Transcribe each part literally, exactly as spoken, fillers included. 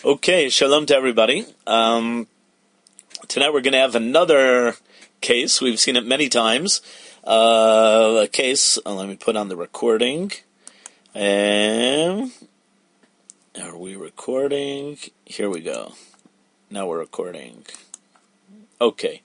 Okay, shalom to everybody. Um, tonight we're going to have another case. We've seen it many times. Uh, a case, uh, let me put on the recording. Um, are we recording? Here we go. Now we're recording. Okay.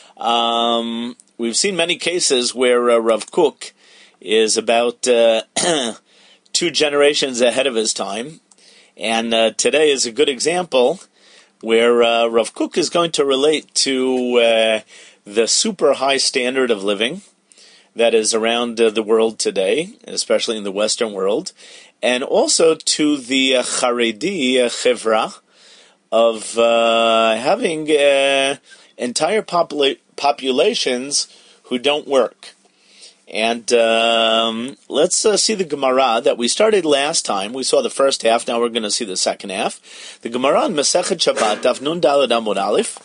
Um, we've seen many cases where uh, Rav Kook is about uh, two generations ahead of his time. And uh, today is a good example where uh, Rav Kook is going to relate to uh, the super high standard of living that is around uh, the world today, especially in the Western world, and also to the uh, Haredi uh, chevra of uh, having uh, entire popula- populations who don't work. And um, let's uh, see the Gemara that we started last time. We saw the first half, now we're going to see the second half. The Gemara in Masechet Shabbat, Daf Nun Daled Amud Aleph,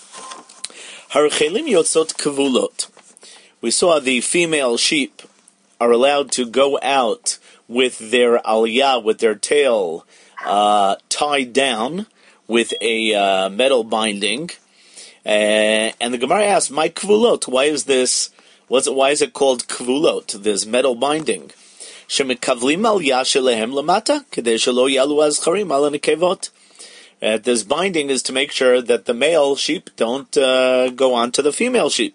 Harchelim Yotzot Kavulot. We saw the female sheep are allowed to go out with their aliyah, with their tail uh, tied down with a uh, metal binding. Uh, and the Gemara asks, "My Kavulot, why is this? What's it, why is it called kvulot, this metal binding? Shemekavlim al yashelehem lamata, kedei shelo yalu azcharim al nekevot." This binding is to make sure that the male sheep don't uh, go on to the female sheep.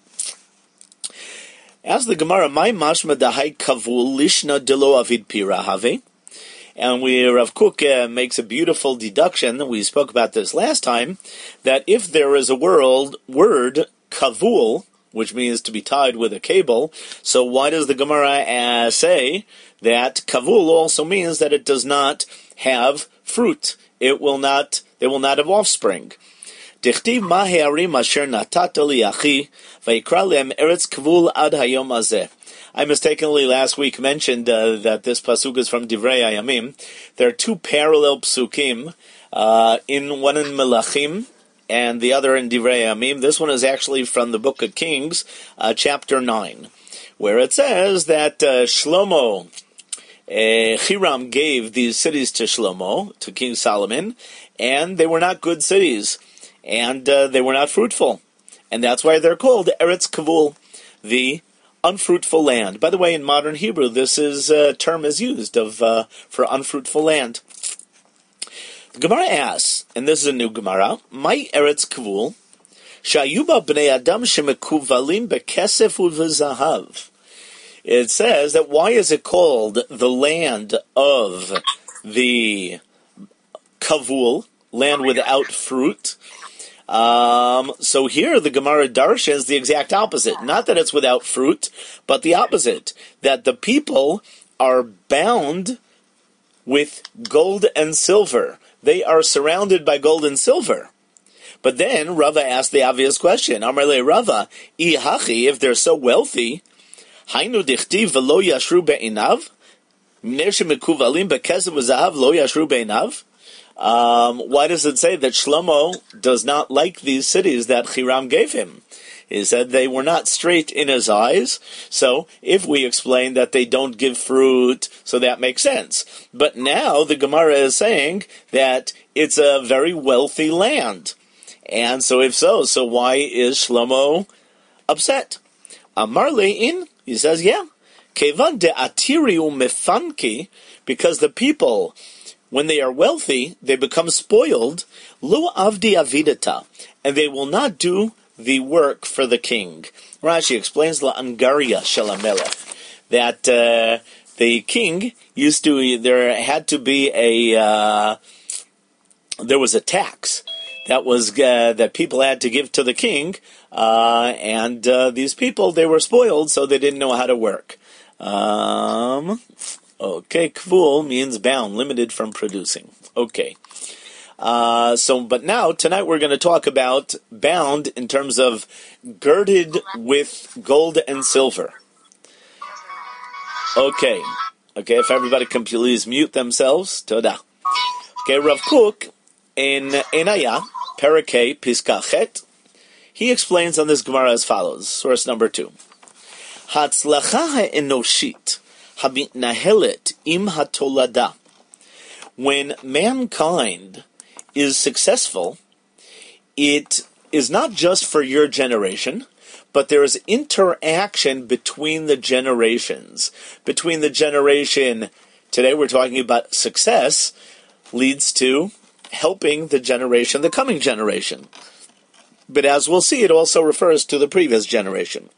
As the Gemara, "My mashma dahai kavul lishna delo avid pira have." And we, Rav Kook uh, makes a beautiful deduction, we spoke about this last time, that if there is a word, word kavul, which means to be tied with a cable, so why does the Gemara uh, say that kavul also means that it does not have fruit? It will not, they will not have offspring. Dichtiv ma he'arim asher natata liachi vayikra lehem eretz kavul ad hayom hazeh. I mistakenly last week mentioned uh, that this pasuk is from Divrei Hayamim. There are two parallel psukim, uh, in one in Melachim, and the other in Divrei Hayamim. This one is actually from the Book of Kings, uh, chapter nine, where it says that uh, Shlomo, uh, Hiram gave these cities to Shlomo, to King Solomon, and they were not good cities, and uh, they were not fruitful. And that's why they're called Eretz Kavul, the unfruitful land. By the way, in modern Hebrew, this is a term is used of uh, for unfruitful land. The Gemara asks, and this is a new Gemara, "My eretz kavul, shayuba bnei adam shemekuvalim bekesef u'v'zahav." It says that why is it called the land of the kavul, land without fruit? Um, so here the Gemara darshans the exact opposite. Not that it's without fruit, but the opposite. That the people are bound with gold and silver. They are surrounded by gold and silver. But then Rava asked the obvious question. Amarle Rava, Ihachi, if they're so wealthy, Hainu dichtiv v'lo yashru be'inav? Mner shemekuvalim bekesev v'zahav lo yashru be'inav? Um, why does it say that Shlomo does not like these cities that Hiram gave him? He said they were not straight in his eyes. So if we explain that they don't give fruit, so that makes sense. But now the Gemara is saying that it's a very wealthy land. And so if so, so why is Shlomo upset? Amar le'in, he says, yeah. Kevan de atiri u'mefanki, because the people, when they are wealthy, they become spoiled, lo avdi avidata, and they will not do the work for the king. Rashi explains la angaria shel hamelech, that uh, the king used to, there had to be a, uh, there was a tax that was uh, that people had to give to the king, uh, and uh, these people, they were spoiled, so they didn't know how to work. Um... Okay, kvul means bound, limited from producing. Okay. Uh, so, but now, tonight we're going to talk about bound in terms of girded with gold and silver. Okay. Okay, if everybody can please mute themselves. Toda. Okay, Rav Kook, in Enaya, Parakeh, Piskachet, he explains on this Gemara as follows. Source number two. Hatzlacha ha'enoshit. Habitnahelet im hatolada. When mankind is successful, it is not just for your generation, but there is interaction between the generations. Between the generation, today we're talking about success, leads to helping the generation, the coming generation. But as we'll see, it also refers to the previous generation.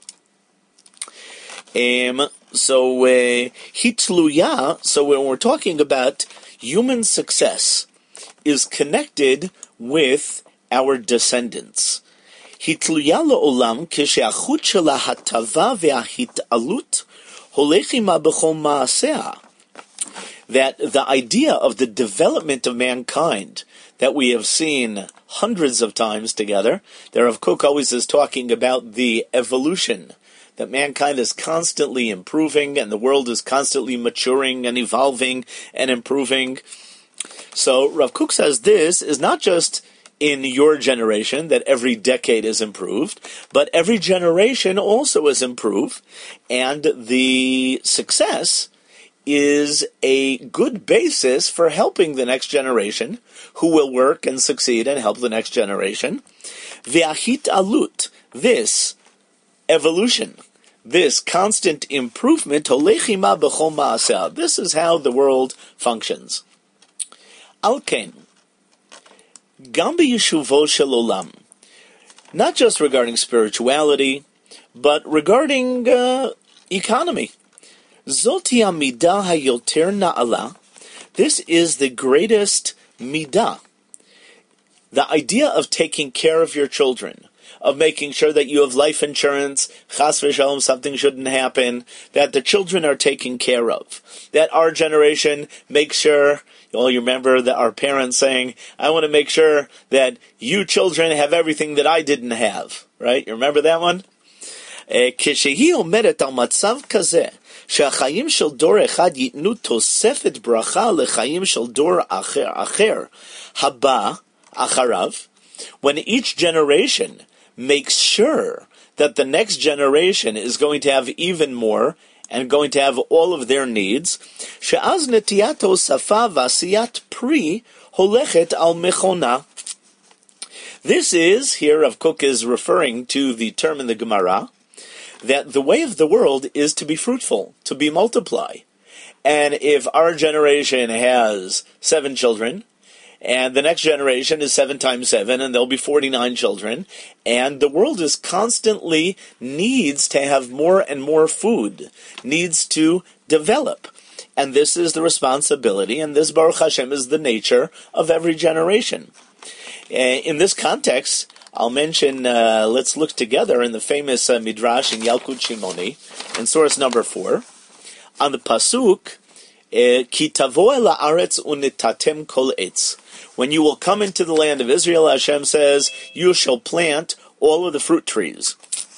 Um, so, uh, hitluya, so when we're talking about human success, is connected with our descendants. Hitluya le'olam kishe'achut shela hatava ve'ahitalut holech ima b'chol ma'aseh. That the idea of the development of mankind that we have seen hundreds of times together, the Rav Kook always is talking about the evolution, that mankind is constantly improving and the world is constantly maturing and evolving and improving. So Rav Kook says this is not just in your generation that every decade is improved, but every generation also is improved, and the success is a good basis for helping the next generation, who will work and succeed and help the next generation. Ve'ahitalut, this evolution, this constant improvement, holech ima b'chol ma'aseh, this is how the world functions. Al ken, gam b'yeshuvo shel olam, not just regarding spirituality, but regarding uh, economy. Zoti midah hayoter na'ala, this is the greatest midah. The idea of taking care of your children, of making sure that you have life insurance, chas v'shalom, something shouldn't happen, that the children are taken care of. That our generation makes sure, well, you remember that our parents saying, I want to make sure that you children have everything that I didn't have. Right? You remember that one? Kishehi omeret al matzav kazeh, שהחיים של דור אחד ייתנו תוספת ברכה לחיים של דור אחר, אחר, הבא, אחריו, when each generation makes sure that the next generation is going to have even more and going to have all of their needs, she'az netiyat hosafa v'asiyat pri holechet al mechona. This is, here Rav Kook is referring to the term in the Gemara, that the way of the world is to be fruitful, to be multiply. And if our generation has seven children, and the next generation is seven times seven, and there'll be forty-nine children, and the world is constantly needs to have more and more food, needs to develop. And this is the responsibility, and this, Baruch Hashem, is the nature of every generation. In this context, I'll mention, uh, let's look together in the famous uh, Midrash in Yalkut Shimoni, in source number four, on the Pasuk, Ki tavo el haaretz unitatem kol etz. When you will come into the land of Israel, Hashem says, you shall plant all of the fruit trees.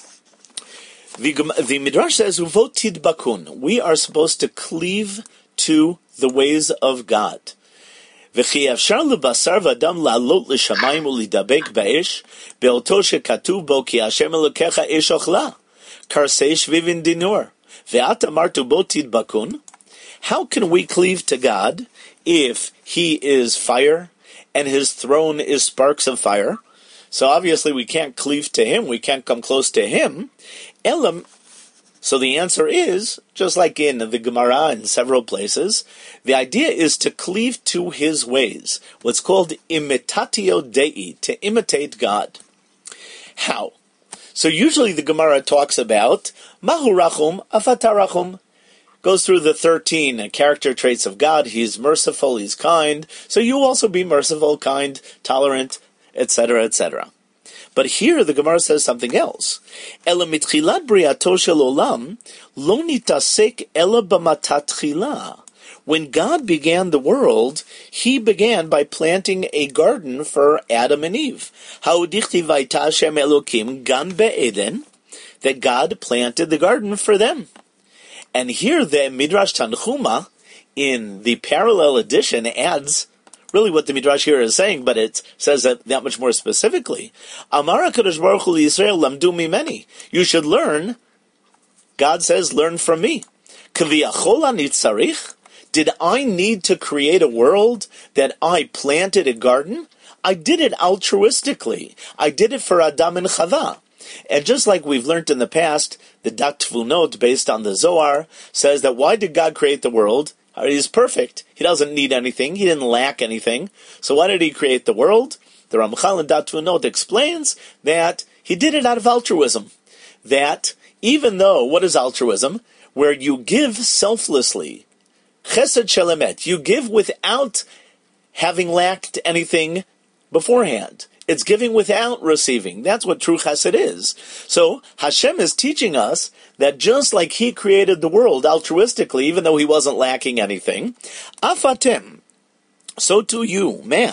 The, the Midrash says, Uvot tidbakun. We are supposed to cleave to the ways of God. וכי אפשר לבשר ואדם לעלות לשמיים ולהידבק באש, באותו שכתוב בו כי השם אלוקיך אש אוכלה, קרסי שביבין דינור, ואת אמרת בו תדבקון. How can we cleave to God if He is fire and His throne is sparks of fire? So obviously we can't cleave to Him, we can't come close to Him. Elam. So the answer is, just like in the Gemara in several places, the idea is to cleave to His ways, what's called imitatio Dei, to imitate God. How? So usually the Gemara talks about Mahu Rachum, Afatarachum, goes through the thirteen character traits of God. He's merciful, He's kind, so you also be merciful, kind, tolerant, et cetera, et cetera. But here the Gemara says something else. Ela mitchilat briato shel olam lo nitasek ela b'matat tchila. When God began the world, He began by planting a garden for Adam and Eve. Ha'udichtiv vayta Hashem Elokim gan be'eden, that God planted the garden for them. And here the Midrash Tanchuma, in the parallel edition, adds really what the Midrash here is saying, but it says that that much more specifically. Amar HaKadosh Baruch Hu Yisrael lamdu mimeni. You should learn, God says, learn from me. K'viyachol ani tzarich Did I need to create a world that I planted a garden? I did it altruistically. I did it for Adam and Chava. And just like we've learned in the past, the Dat Tvunot, based on the Zohar, says that why did God create the world? He's perfect. He doesn't need anything. He didn't lack anything. So why did he create the world? The Ramchal in Dat Tvunot explains that he did it out of altruism. That even though, what is altruism? Where you give selflessly. Chesed shelemet. You give without having lacked anything beforehand. It's giving without receiving. That's what true chesed is. So Hashem is teaching us that just like He created the world altruistically, even though He wasn't lacking anything, afatem, so too you, man.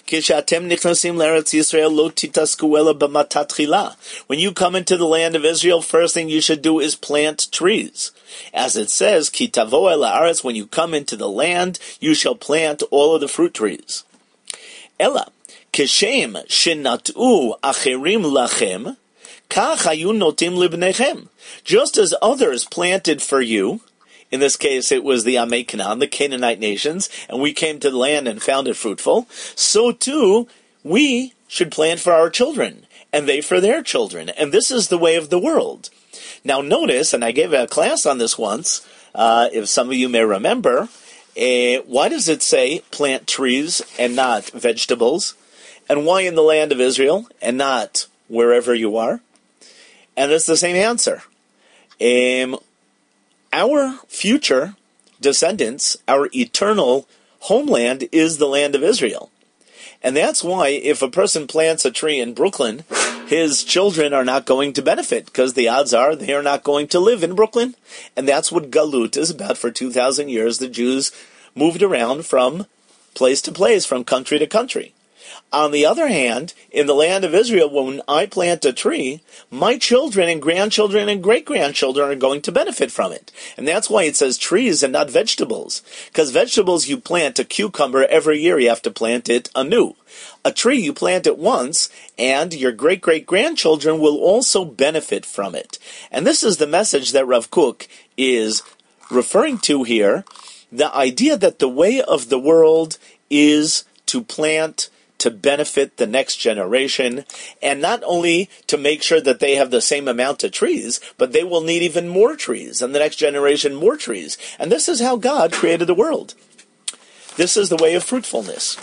When you come into the land of Israel, first thing you should do is plant trees. As it says, Ki tavo el haaretz, when you come into the land, you shall plant all of the fruit trees. Ella, Keshem shenat'u acherim lachem, kach hayu notim libnechem. Just as others planted for you, in this case it was the Amei Canaan, the Canaanite nations, and we came to the land and found it fruitful, so too we should plant for our children, and they for their children. And this is the way of the world. Now notice, and I gave a class on this once, uh, if some of you may remember, uh, why does it say plant trees and not vegetables? And why in the land of Israel and not wherever you are? And it's the same answer. Um, our future descendants, our eternal homeland is the land of Israel. And that's why if a person plants a tree in Brooklyn, his children are not going to benefit, because the odds are they are not going to live in Brooklyn. And that's what Galut is about. For two thousand years, the Jews moved around from place to place, from country to country. On the other hand, in the land of Israel, when I plant a tree, my children and grandchildren and great-grandchildren are going to benefit from it. And that's why it says trees and not vegetables. Because vegetables, you plant a cucumber every year, you have to plant it anew. A tree, you plant it once, and your great-great-grandchildren will also benefit from it. And this is the message that Rav Kook is referring to here, the idea that the way of the world is to plant to benefit the next generation, and not only to make sure that they have the same amount of trees, but they will need even more trees, and the next generation more trees. And this is how God created the world. This is the way of fruitfulness.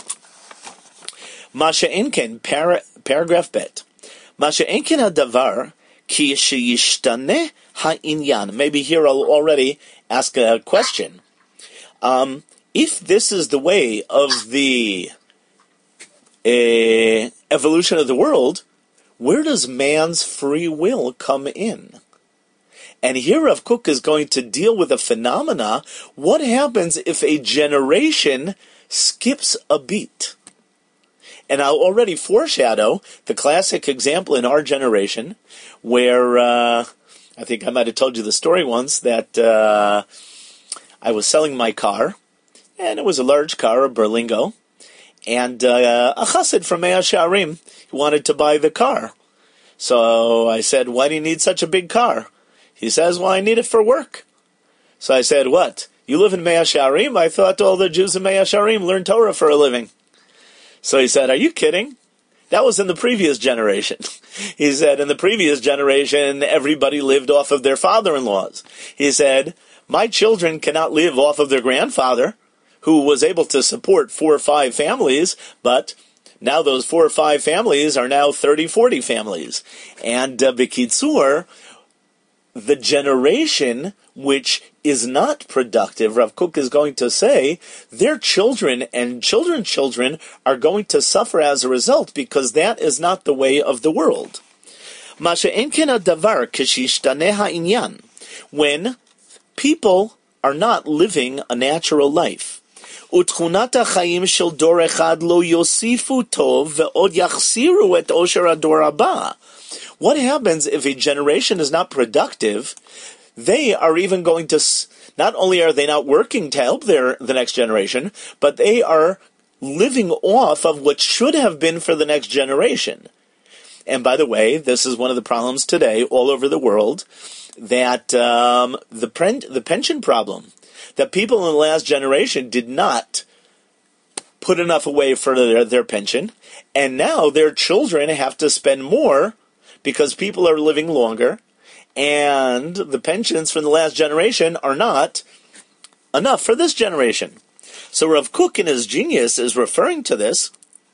Masha Enken, para, paragraph bet. Masha Enken hadavar ki sheyishtane ha'inyan. Maybe here I'll already ask a question. Um, if this is the way of the Uh, evolution of the world, where does man's free will come in? And here Rav Kook is going to deal with a phenomena. What happens if a generation skips a beat? And I'll already foreshadow the classic example in our generation where, uh, I think I might have told you the story once, that uh, I was selling my car, and it was a large car, a Berlingo. And uh, a chassid from Mea Shearim wanted to buy the car. So I said, why do you need such a big car? He says, well, I need it for work. So I said, what? You live in Mea Shearim? I thought all the Jews in Mea Shearim learn Torah for a living. So he said, are you kidding? That was in the previous generation. He said, in the previous generation, everybody lived off of their father-in-laws. He said, my children cannot live off of their grandfather, who was able to support four or five families, but now those four or five families are now thirty, forty families. And uh, B'kitzur, the generation which is not productive, Rav Kook is going to say, their children and children's children are going to suffer as a result, because that is not the way of the world. When people are not living a natural life, ותכונת החיים של דור אחד לא יוסיפו טוב ועוד יחסירו את עושר הדור הבא. What happens if a generation is not productive? They are even going to, not only are they not working to help their the next generation, but they are living off of what should have been for the next generation. And by the way, this is one of the problems today all over the world, that um, the, pen, the pension problem. that people in the last generation did not put enough away for their, their pension, and now their children have to spend more because people are living longer, and the pensions from the last generation are not enough for this generation. So Rav Kook in his genius is referring to this.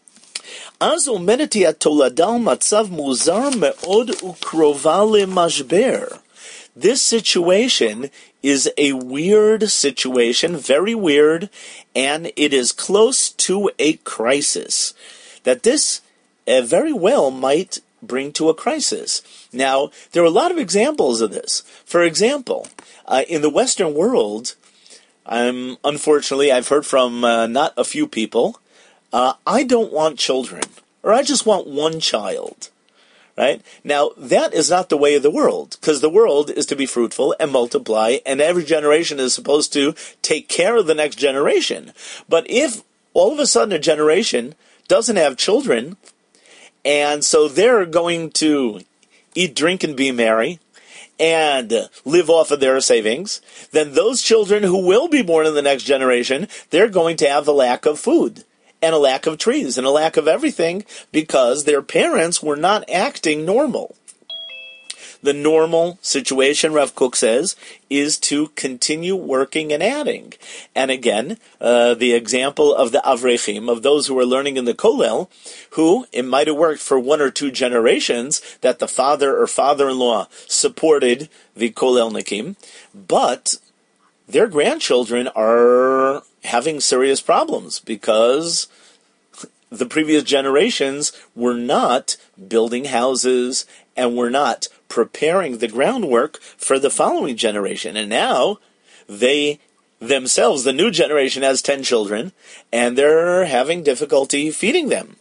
Az omeneti atoladal matzav muzar me'od ukrova lemashber. This situation is a weird situation, very weird, and it is close to a crisis. That this uh, very well might bring to a crisis. Now, there are a lot of examples of this. For example, uh, in the Western world, um, unfortunately, I've heard from uh, not a few people, uh, I don't want children, or I just want one child. Right? Now, that is not the way of the world, because the world is to be fruitful and multiply, and every generation is supposed to take care of the next generation. But if all of a sudden a generation doesn't have children, and so they're going to eat, drink, and be merry, and live off of their savings, then those children who will be born in the next generation, they're going to have a lack of food, and a lack of trees, and a lack of everything, because their parents were not acting normal. The normal situation, Rav Kook says, is to continue working and adding. And again, uh, the example of the Avrechim, of those who are learning in the Kollel, who, it might have worked for one or two generations, that the father or father-in-law supported the Kollelnikim, but their grandchildren are having serious problems because the previous generations were not building houses and were not preparing the groundwork for the following generation. And now they themselves, the new generation, has ten children, and they're having difficulty feeding them.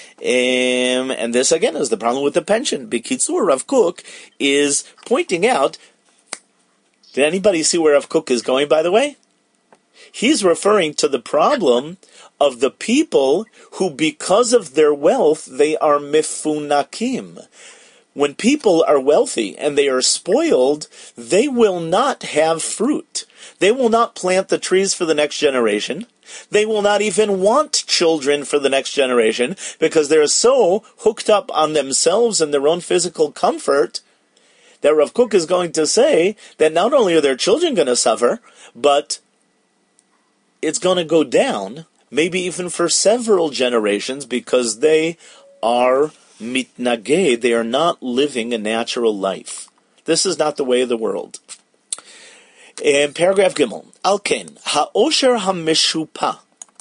Um, and this, again, is the problem with the pension. B'kitzur, Rav Kook is pointing out, did anybody see where Rav Kook is going, by the way? He's referring to the problem of the people who, because of their wealth, they are mifunakim. When people are wealthy and they are spoiled, they will not have fruit. They will not plant the trees for the next generation. They will not even want children for the next generation because they're so hooked up on themselves and their own physical comfort that Rav Kook is going to say that not only are their children going to suffer, but it's going to go down, maybe even for several generations, because they are mitnageh, they are not living a natural life. This is not the way of the world. In paragraph Gimel, Alken, ha'osher ha'meshupa.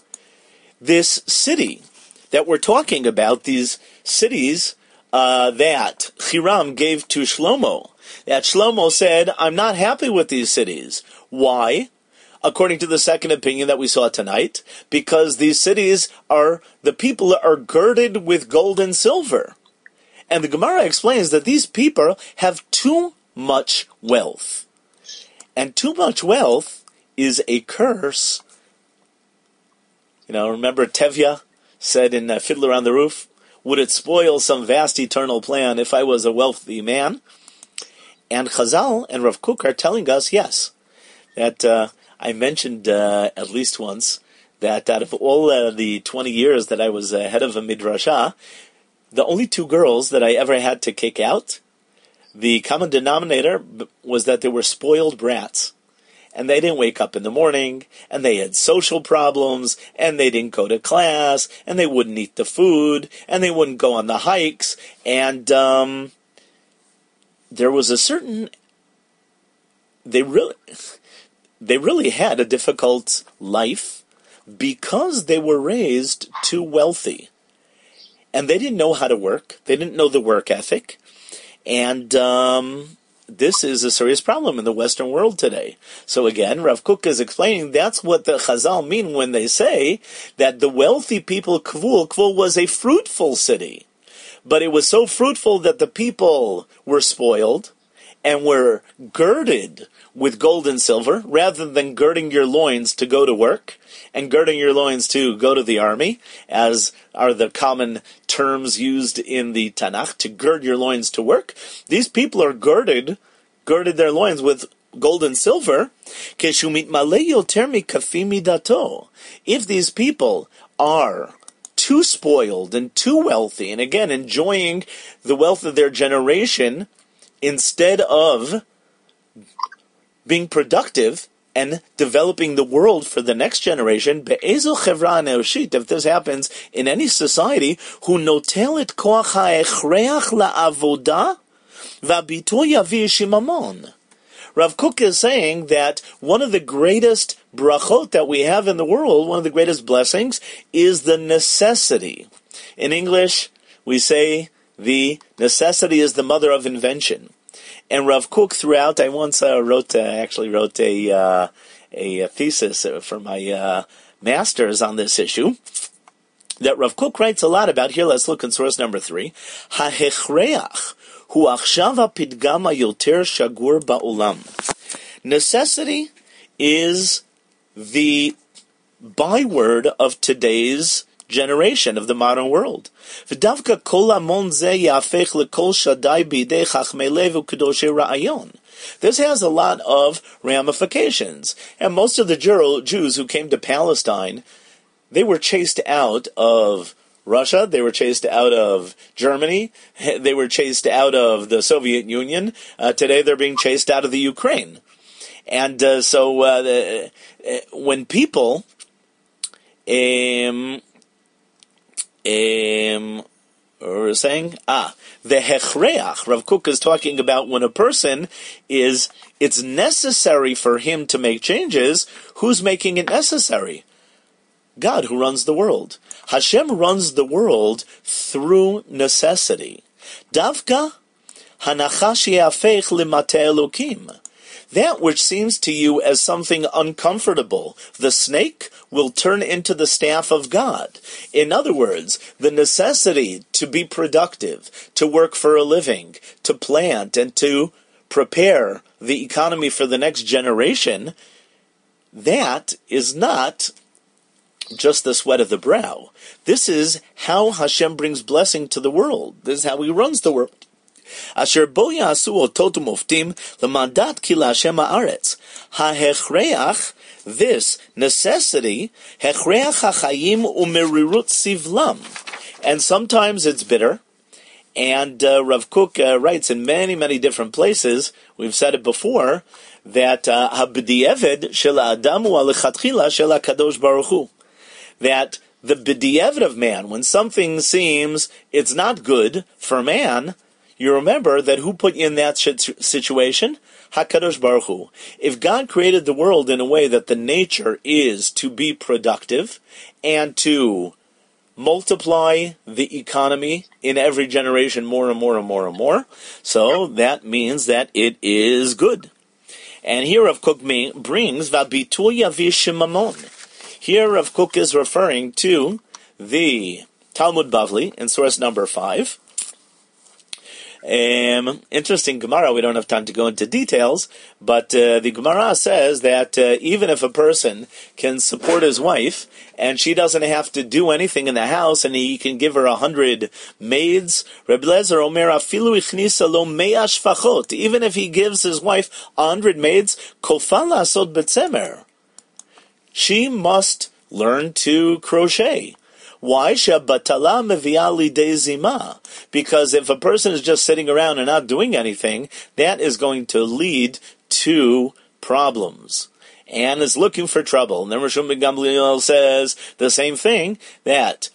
This city that we're talking about, these cities uh, that Hiram gave to Shlomo, that Shlomo said, I'm not happy with these cities. Why? According to the second opinion that we saw tonight, because these cities are, the people are girded with gold and silver. And the Gemara explains that these people have too much wealth. And too much wealth is a curse. You know, remember Tevye said in uh, Fiddler on the Roof, would it spoil some vast eternal plan if I was a wealthy man? And Chazal and Rav Kook are telling us, yes, that uh, I mentioned uh, at least once that out of all uh, the twenty years that I was uh, head of a midrashah, the only two girls that I ever had to kick out, the common denominator was that they were spoiled brats. And they didn't wake up in the morning, and they had social problems, and they didn't go to class, and they wouldn't eat the food, and they wouldn't go on the hikes, and um, there was a certain, they really, they really had a difficult life because they were raised too wealthy. And they didn't know how to work. They didn't know the work ethic. And um, this is a serious problem in the Western world today. So again, Rav Kook is explaining that's what the Chazal mean when they say that the wealthy people, Kvul, Kvul was a fruitful city. But it was so fruitful that the people were spoiled and were girded with gold and silver, rather than girding your loins to go to work and girding your loins to go to the army, as are the common terms used in the Tanakh, to gird your loins to work. These people are girded, girded their loins with gold and silver, if these people are too spoiled and too wealthy, and again, enjoying the wealth of their generation instead of being productive and developing the world for the next generation, if this happens in any society, who notel et koach ha'echreach la'avoda v'abito yavi shimamon. Rav Kook is saying that one of the greatest brachot that we have in the world, one of the greatest blessings, is the necessity. In English, we say the necessity is the mother of invention. And Rav Kook, throughout, I once uh, wrote, uh, actually wrote a, uh, a, a thesis for my uh, master's on this issue, that Rav Kook writes a lot about. Here, let's look in source number three. Ha'hechreach hu achshav ha'pidgam ha'yoter shagur ba'olam. Necessity is the byword of today's generation, of the modern world. V'davka kol hamon zeh ya'afech lekol shadai b'idei chachmei lev u'kedoshei ra'ayon. This has a lot of ramifications. And most of the Jews who came to Palestine, they were chased out of Russia, they were chased out of Germany, they were chased out of the Soviet Union. Uh, today they're being chased out of the Ukraine. And uh, so uh, the, uh, when people... Um, Um, we're saying, ah, the hechreach, Rav Kook is talking about when a person is, it's necessary for him to make changes. Who's making it necessary? God, who runs the world. Hashem runs the world through necessity. Davka hanachash ye'afech limate Elokim. That which seems to you as something uncomfortable, the snake will turn into the staff of God. In other words, the necessity to be productive, to work for a living, to plant, and to prepare the economy for the next generation, that is not just the sweat of the brow. This is how Hashem brings blessing to the world. This is how He runs the world. Asher bo ya'asu otot u'moftim l'mandat ki la'Hashem ha'aretz. Ha'hechreach, this necessity, hechreach ha'chayim u'merirut sivlam. And sometimes it's bitter. And uh, Rav Kook uh, writes in many, many different places, we've said it before, that ha'b'di'eved shel ha'adam hu ha'lechatchila shel ha'kadosh baruch hu. That the b'di'eved of man, when something seems it's not good for man, you remember that who put you in that situation? HaKadosh Baruch Hu. If God created the world in a way that the nature is to be productive and to multiply the economy in every generation more and more and more and more, so that means that it is good. And here Rav Kook brings Vabitul Yavish Shimamon. Here Rav Kook is referring to the Talmud Bavli in source number five. Um, interesting Gemara, we don't have time to go into details, but uh, the Gemara says that uh, even if a person can support his wife, and she doesn't have to do anything in the house, and he can give her a hundred maids, Reb Lezer Omer, afilu ichnisa lo mea shfachot, even if he gives his wife a hundred maids, kofal la'asot betzemer, she must learn to crochet. Why? Because if a person is just sitting around and not doing anything, that is going to lead to problems and is looking for trouble. And then Rishon ben Gamliel says the same thing, that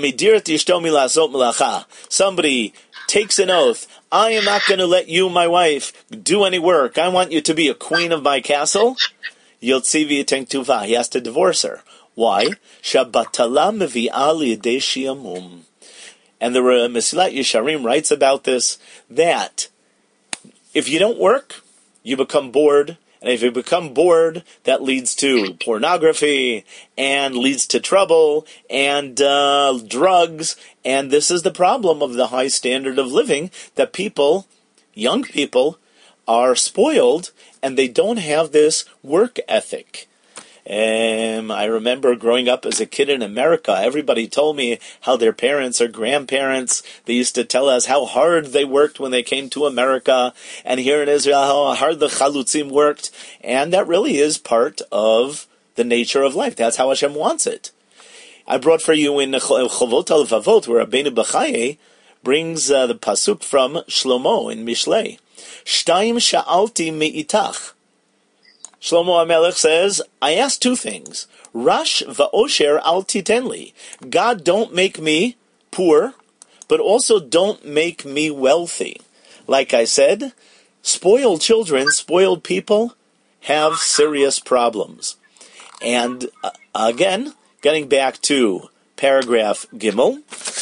somebody takes an oath, I am not going to let you, my wife, do any work. I want you to be a queen of my castle. Yotzivi Tenktuva. He has to divorce her. Why? Shabbatala mevi'ah liyedei shiamum. And the Mesilat Yesharim writes about this, that if you don't work, you become bored. And if you become bored, that leads to pornography, and leads to trouble, and uh, drugs. And this is the problem of the high standard of living, that people, young people, are spoiled, and they don't have this work ethic. Um, I remember growing up as a kid in America, everybody told me how their parents or grandparents, they used to tell us how hard they worked when they came to America, and here in Israel, how hard the chalutzim worked, and that really is part of the nature of life. That's how Hashem wants it. I brought for you in Chovot al-Vavot, where Rabbeinu Bechaye brings uh, the pasuk from Shlomo in Mishlei. Shtayim sha'alti me'itach. Shlomo HaMelech says, I asked two things. Rash va'osher al titenli. God, don't make me poor, but also don't make me wealthy. Like I said, spoiled children, spoiled people have serious problems. And uh, again, getting back to paragraph Gimel.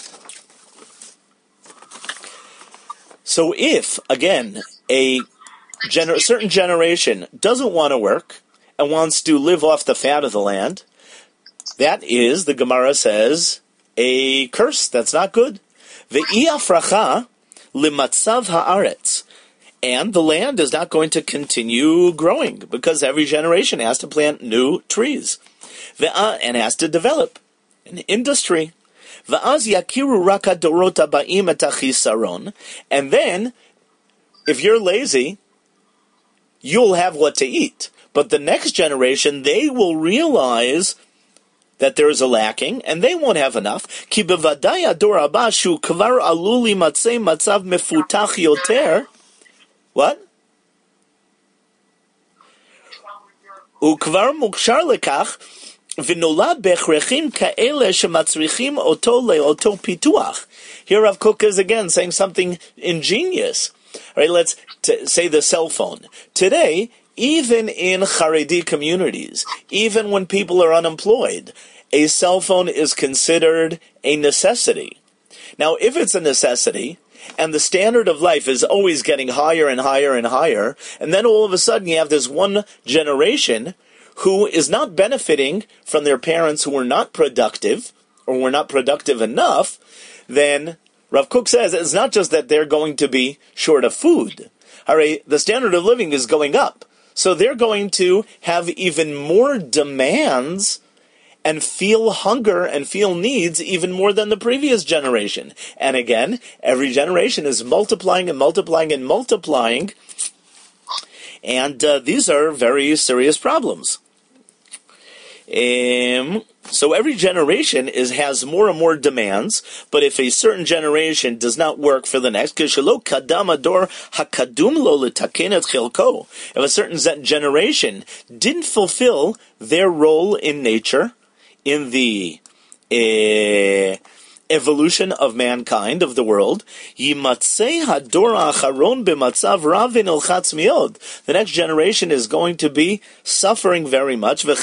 So if, again, a gener- certain generation doesn't want to work and wants to live off the fat of the land, that is, the Gemara says, a curse. That's not good. Ve'i afracha limatzav haaretz. And the land is not going to continue growing because every generation has to plant new trees. Ve'a, and has to develop an industry. Va'az yakiru raka dorot aba'im et achisaron. And then, if you're lazy, you'll have what to eat. But the next generation, they will realize that there is a lacking, and they won't have enough. Ki bevadai ador haba shu kvar alul limatzei matzav mefutach yoter. What? Ukvar mukshar lekach v'nolad b'echrechim ka'ele shematzrichim oto le'oto pituach. Here Rav Kook is again saying something ingenious. All right, let's t- say the cell phone. Today, even in Haredi communities, even when people are unemployed, a cell phone is considered a necessity. Now, if it's a necessity, and the standard of life is always getting higher and higher and higher, and then all of a sudden you have this one generation who is not benefiting from their parents who were not productive, or were not productive enough, then Rav Kook says it's not just that they're going to be short of food. All right, the standard of living is going up. So they're going to have even more demands and feel hunger and feel needs even more than the previous generation. And again, every generation is multiplying and multiplying and multiplying. And uh, these are very serious problems. Um, so every generation is has more and more demands, but if a certain generation does not work for the next, if a certain generation didn't fulfill their role in nature, in the uh, evolution of mankind, of the world, the next generation is going to be suffering very much. This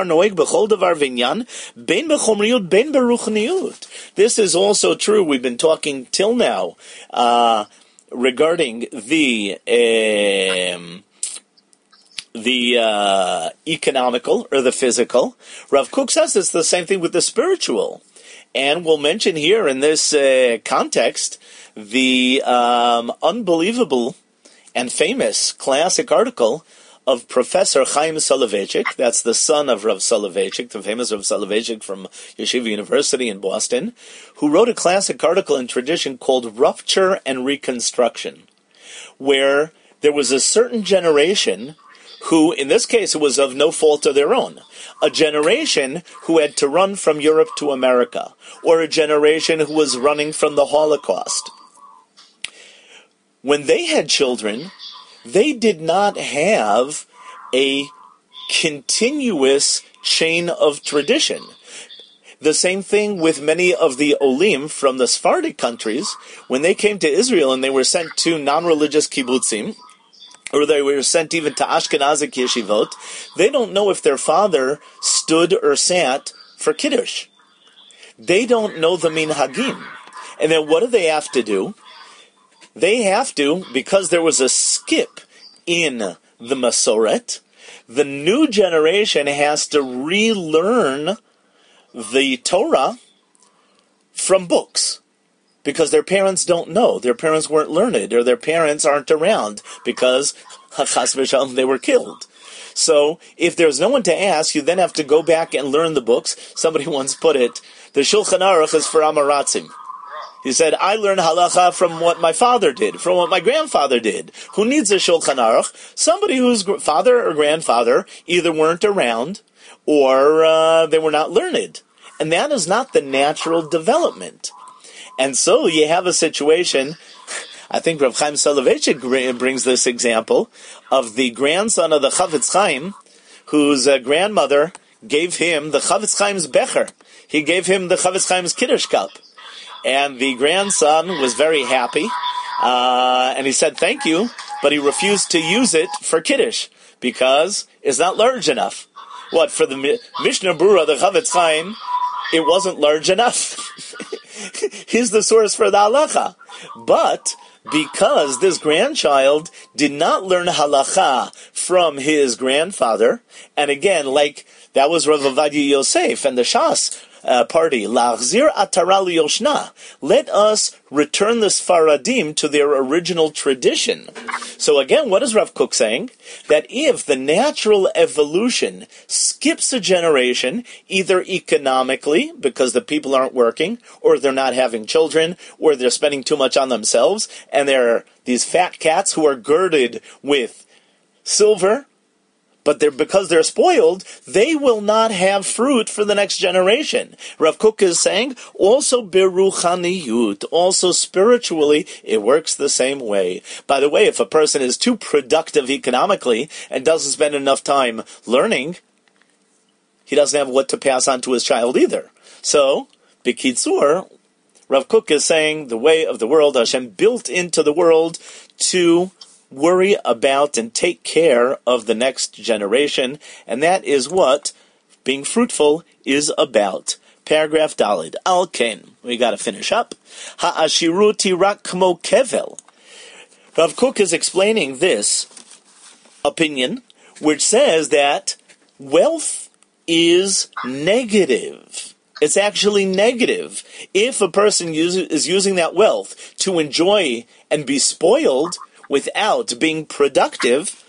is also true. We've been talking till now uh, regarding the um, the uh, economical or the physical. Rav Kook says it's the same thing with the spiritual. And we'll mention here in this uh, context the um, unbelievable and famous classic article of Professor Chaim Soloveitchik. That's the son of Rav Soloveitchik, the famous Rav Soloveitchik from Yeshiva University in Boston, who wrote a classic article in tradition called Rupture and Reconstruction, where there was a certain generation who, in this case, it was of no fault of their own. A generation who had to run from Europe to America, or a generation who was running from the Holocaust. When they had children, they did not have a continuous chain of tradition. The same thing with many of the Olim from the Sephardic countries. When they came to Israel and they were sent to non-religious kibbutzim, or they were sent even to Ashkenazic yeshivot, they don't know if their father stood or sat for Kiddush. They don't know the minhagim. And then what do they have to do? They have to, because there was a skip in the Masoret, the new generation has to relearn the Torah from books. Because their parents don't know. Their parents weren't learned, or their parents aren't around because, chas v'shalom, they were killed. So if there's no one to ask, you then have to go back and learn the books. Somebody once put it, the Shulchan Aruch is for Amaratzim. He said, I learned halacha from what my father did, from what my grandfather did. Who needs a Shulchan Aruch? Somebody whose father or grandfather either weren't around or uh, they were not learned. And that is not the natural development. And so you have a situation, I think Rav Chaim Soloveitchik brings this example of the grandson of the Chavetz Chaim, whose uh, grandmother gave him the Chavetz Chaim's Becher. He gave him the Chavetz Chaim's Kiddush cup. And the grandson was very happy, uh, and he said thank you, but he refused to use it for Kiddush, because it's not large enough. What, for the Mishnah Berurah, the Chavetz Chaim, it wasn't large enough. He's the source for the halacha. But because this grandchild did not learn halacha from his grandfather, and again, like that was Rav Ovadia Yosef and the Shas uh, party, Lachzir atara liyoshna. Let us return the Sfaradim to their original tradition. So again, what is Rav Kook saying? That if the natural evolution skips a generation, either economically, because the people aren't working, or they're not having children, or they're spending too much on themselves, and they're these fat cats who are girded with silver, but they're, because they're spoiled, they will not have fruit for the next generation. Rav Kook is saying, also beruchaniyut, also spiritually, it works the same way. By the way, if a person is too productive economically and doesn't spend enough time learning, he doesn't have what to pass on to his child either. So, B'kitzur, Rav Kook is saying the way of the world, Hashem built into the world to worry about and take care of the next generation, and that is what being fruitful is about. Paragraph Dalid. Al Ken. We got to finish up. Ha'ashiruti rak kmo kevel. Rav Kook is explaining this opinion, which says that wealth is negative. It's actually negative. If a person uses, is using that wealth to enjoy and be spoiled without being productive,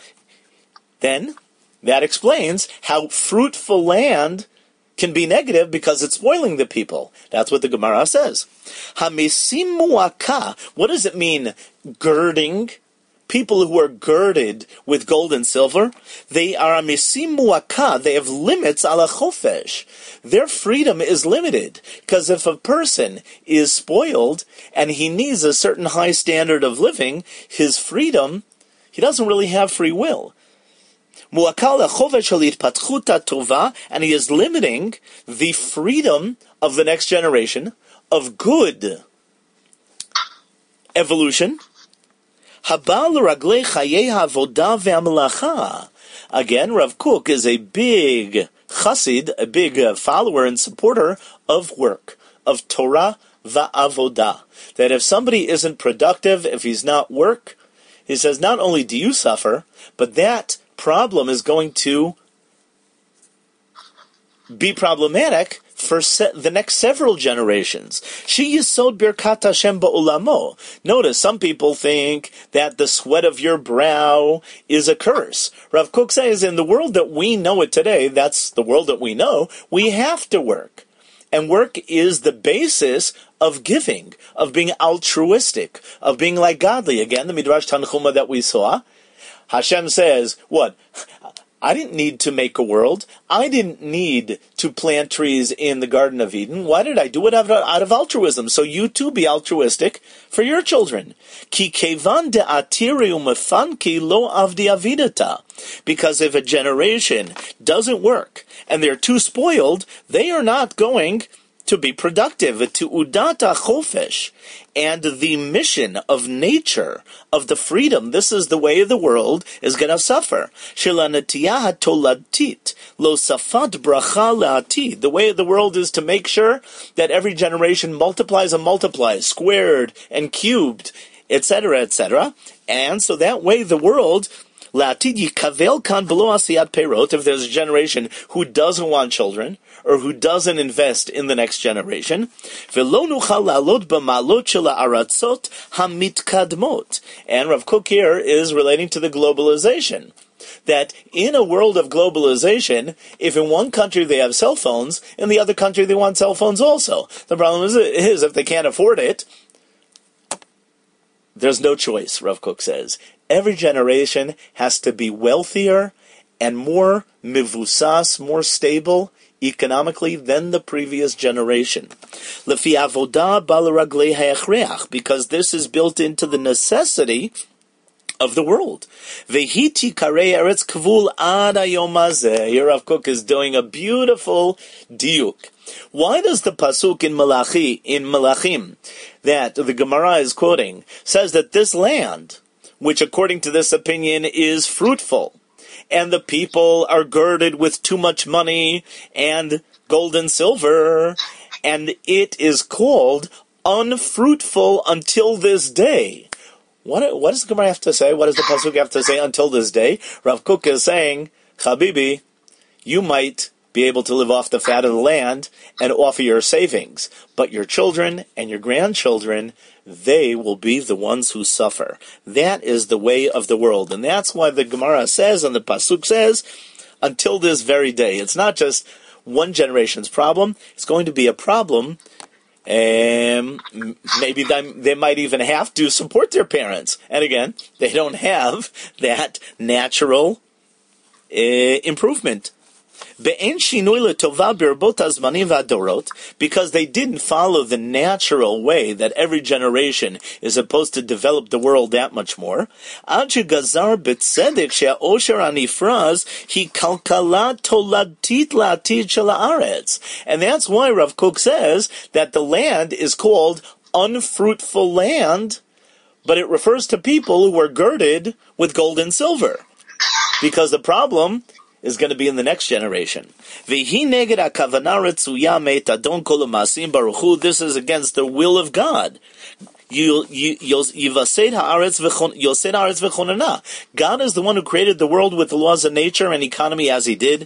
then that explains how fruitful land can be negative because it's spoiling the people. That's what the Gemara says. Hamisim muaka. What does it mean, girding? People who are girded with gold and silver, they are hamisim muaka. They have limits ala chofesh. Their freedom is limited, because if a person is spoiled and he needs a certain high standard of living, his freedom, he doesn't really have free will. And he is limiting the freedom of the next generation of good evolution. Again, Rav Kook is a big chassid, a big uh, follower and supporter of work, of Torah va'avodah. That if somebody isn't productive, if he's not work, he says not only do you suffer, but that problem is going to be problematic for se- the next several generations. She yisod birkat Hashem ba'olamo. Notice, some people think that the sweat of your brow is a curse. Rav Kook says, in the world that we know it today, that's the world that we know, we have to work. And work is the basis of giving, of being altruistic, of being like godly. Again, the Midrash Tanchuma that we saw, Hashem says, what? I didn't need to make a world. I didn't need to plant trees in the Garden of Eden. Why did I do it out of, out of altruism? So you too be altruistic for your children. Ki kevan de atiri umefanki lo avdi avidata. Because if a generation doesn't work and they're too spoiled, they are not going to be productive, to udata chofesh, and the mission of nature, of the freedom, this is the way of the world, is going to suffer. Shilanatiyah toladtit, lo safat bracha la'atid. The way of the world is to make sure that every generation multiplies and multiplies, squared and cubed, et cetera, et cetera. And so that way the world, la'atid yikavel kan below asiyat perot, if there's a generation who doesn't want children, or who doesn't invest in the next generation. And Rav Kook here is relating to the globalization. that in a world of globalization, if in one country they have cell phones, in the other country they want cell phones also. The problem is, is if they can't afford it, there's no choice, Rav Kook says. Every generation has to be wealthier and more mivusas, more stable economically than the previous generation. Lefi avodah balaraglei hayachreach, because this is built into the necessity of the world. Vehiti karei eretz kavul ad hayom hazeh. Here Rav Kook is doing a beautiful diuk. Why does the pasuk in Malachi, in Malachim, that the Gemara is quoting, says that this land, which according to this opinion is fruitful, and the people are girded with too much money and gold and silver, and it is called unfruitful until this day. What, what does the Gemara have to say? What does the pasuk have to say until this day? Rav Kook is saying, Chabibi, you might be able to live off the fat of the land and offer your savings, but your children and your grandchildren, they will be the ones who suffer. That is the way of the world, and that's why the Gemara says, and the pasuk says, until this very day. It's not just one generation's problem, it's going to be a problem. Um, maybe they, they might even have to support their parents. And again, they don't have that natural uh, improvement. Because they didn't follow the natural way that every generation is supposed to develop the world that much more. And that's why Rav Kook says that the land is called unfruitful land, but it refers to people who are girded with gold and silver. Because the problem is going to be in the next generation. This is against the will of God. God is the one who created the world with the laws of nature and economy as he did.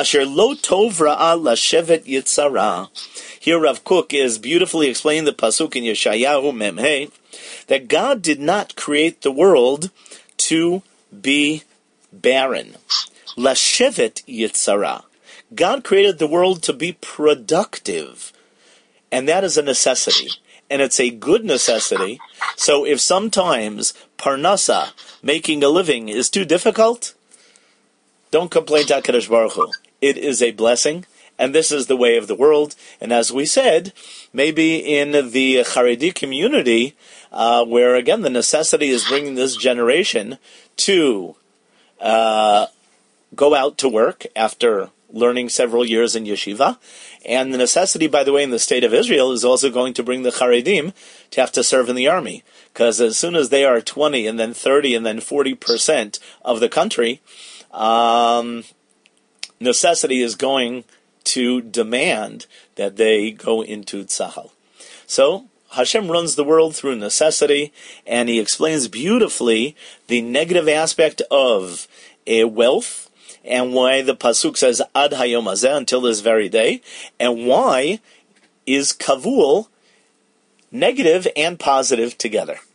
Here Rav Kook is beautifully explaining the pasuk in Yeshayahu Memhei, that God did not create the world to be barren. Lashevet Yitzara. God created the world to be productive. And that is a necessity. And it's a good necessity. So if sometimes parnasa, making a living, is too difficult, don't complain to HaKadosh Baruch Hu. It is a blessing. And this is the way of the world. And as we said, maybe in the Haredi community, uh, where again the necessity is bringing this generation to uh, go out to work after learning several years in yeshiva. And the necessity, by the way, in the state of Israel is also going to bring the Haredim to have to serve in the army. Because as soon as they are twenty and then thirty and then forty percent of the country, um, necessity is going to demand that they go into Tzahal. So Hashem runs the world through necessity, and he explains beautifully the negative aspect of a wealth, and why the pasuk says ad hayom hazeh, until this very day, and why is kavul negative and positive together.